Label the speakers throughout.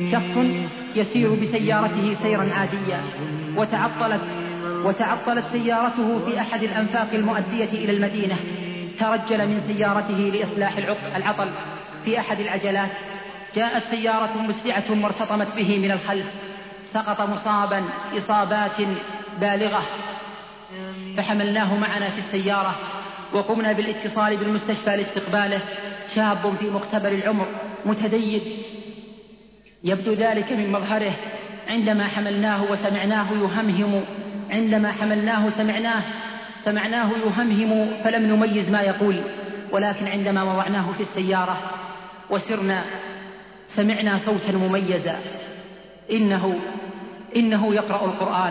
Speaker 1: شخص يسير بسيارته سيرا عاديا وتعطلت سيارته في أحد الأنفاق المؤدية إلى المدينة. ترجل من سيارته لإصلاح العطل في أحد العجلات. جاءت سيارة مسرعة وارتطمت به من الخلف، سقط مصابا إصابات بالغة، فحملناه معنا في السيارة وقمنا بالاتصال بالمستشفى لاستقباله. شاب في مقتبل العمر متدين، يبدو ذلك من مظهره. عندما سمعناه يهمهم فلم نميز ما يقول، ولكن عندما وضعناه في السيارة وسرنا سمعنا صوتا مميزا، إنه يقرأ القرآن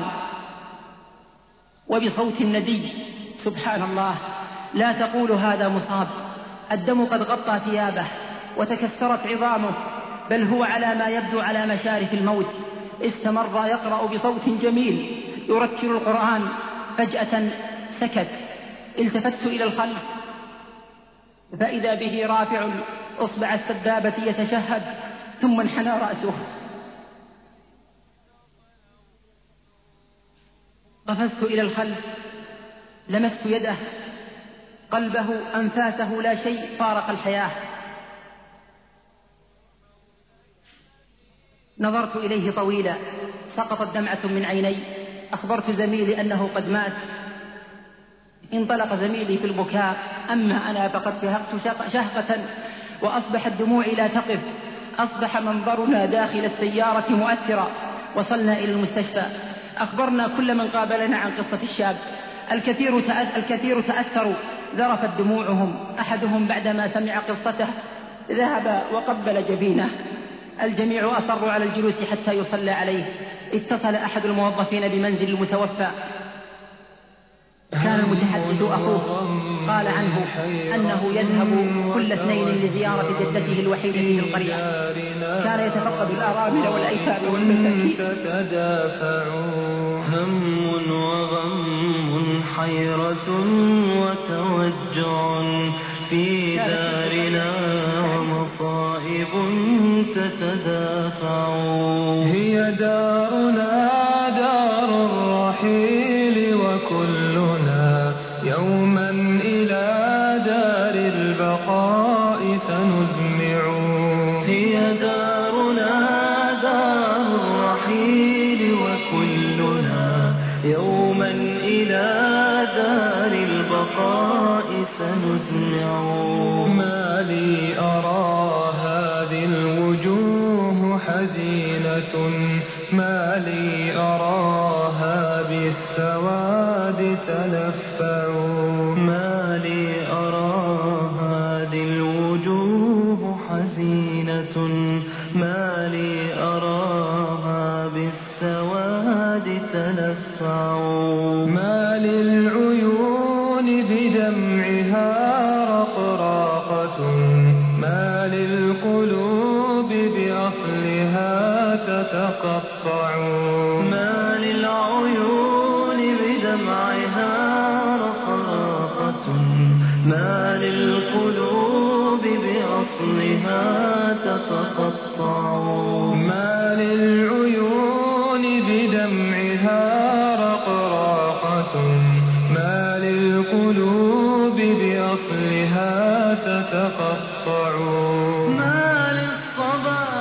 Speaker 1: وبصوت ندي. سبحان الله، لا تقول هذا مصاب، الدم قد غطى ثيابه وتكسرت عظامه، بل هو على ما يبدو على مشارف الموت. استمر يقرأ بصوت جميل يرتل القرآن. فجأة سكت. التفت إلى الخلف فإذا به رافع أصبع السبابة يتشهد، ثم انحنى رأسه. قفزت إلى الخلف، لمست يده، قلبه، أنفاسه، لا شيء فارق الحياة. نظرت إليه طويلا، سقطت دمعة من عيني. أخبرت زميلي أنه قد مات. انطلق زميلي في البكاء، أما أنا فقد شهقت شهقة وأصبحت دموعي لا تقف. أصبح منظرنا داخل السيارة مؤثرا. وصلنا إلى المستشفى، أخبرنا كل من قابلنا عن قصة الشاب. الكثير تأثروا، ذرفت دموعهم. أحدهم بعدما سمع قصته ذهب وقبل جبينه. الجميع أصروا على الجلوس حتى يصلى عليه. اتصل أحد الموظفين بمنزل المتوفى، كان المتحدث أخوه، قال عنه أنه يذهب كل اثنين لزيارة جدته الوحيدة في القرية. كان يتفقد الأرامل والأيتام والمساكين.
Speaker 2: هم وغم حيرة وتوجع في دارنا، ومصائب تتدافع. هي دارنا دار الرحيل، وكلنا يوما إلى دار البقاء سنزمع. هي دارنا دار الرحيل، وكلنا يوما إلى دار البقاء سنزمع. ما لي أرى هذه الوجوه حزينة، ما لي أراها بالسواد تلفع. ما لي أرى هذه الوجوه حزينة، ما لي أراها بالسواد تلفع. ما للعيون بدمعها رقراقة، ما للقلوب بأصلها تتقطع. ما للعيون بدمعها رقراقة، ما للقلوب بأصلها تتقطع. ما للعيون بدمعها رقراقة، ما للقلوب بأصلها تتقطع. ما للصباح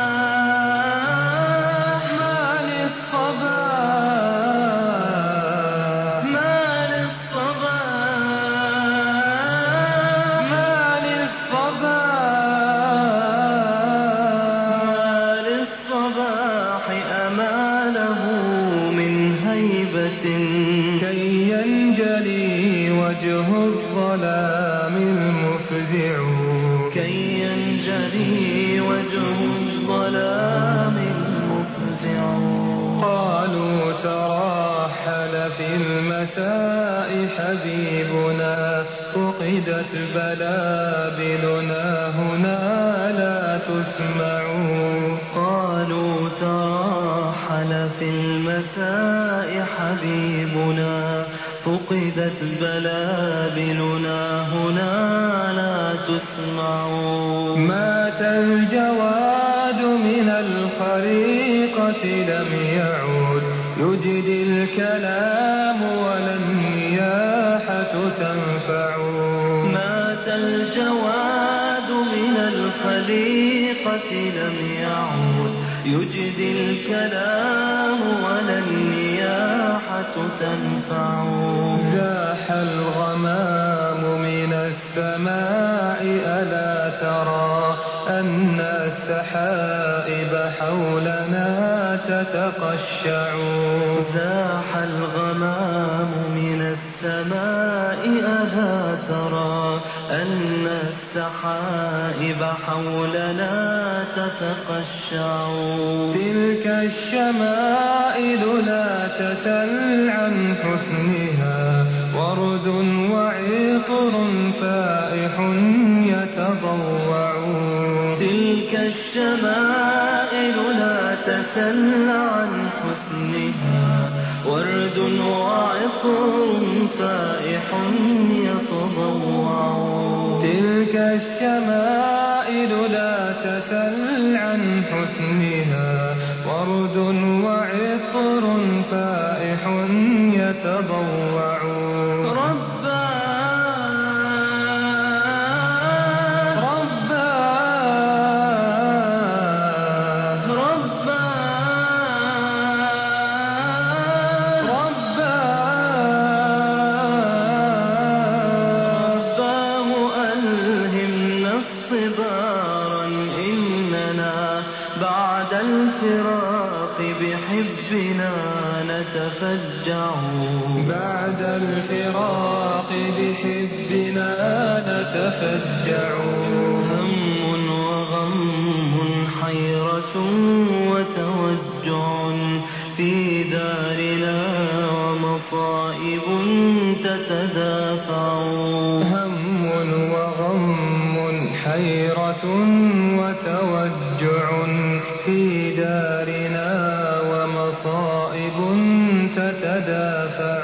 Speaker 2: أمانه من هيبة، كي ينجلي وجه الظلام المفزع. كي ينجلي وجه الظلام المفزع. قالوا تراحل في المساء حبيبنا، فقدت بلابلنا هنا لا تسمع. قالوا تراحل في المساء حبيبنا، فقدت بلابلنا هنا لا تسمع. مات الجواد من الخليقة لم يعود يجدي الكلام ولا النياحة تنفع. مات الجواد من الخليقة لم يعود يجدي الكلام ولا النياحة تنفع. زاح الغمام من السماء ألا ترى أن السحائب حولنا تتقشع. زاح الغمام من السماء ألا ترى أن السحائب حولنا تتقشع. تلك الشمائل لا تسل عن حسنها ورد وعطر فائح يتضوع. تلك الشمائل لا تسل عن حسنها ورد وعطر فائح يتضوع. تلك الشمائل لا تسل عن حسنها ورد وعطر فائح يتضوع. بعد الفراق بحبنا نتفجع. بعد الفراق بحبنا نتفجع. هم وغم حيرة وتوجع في دارنا ومصائب تتدافع. هم وغم حيرة وتوجع في دارنا ومصائب تتدافع.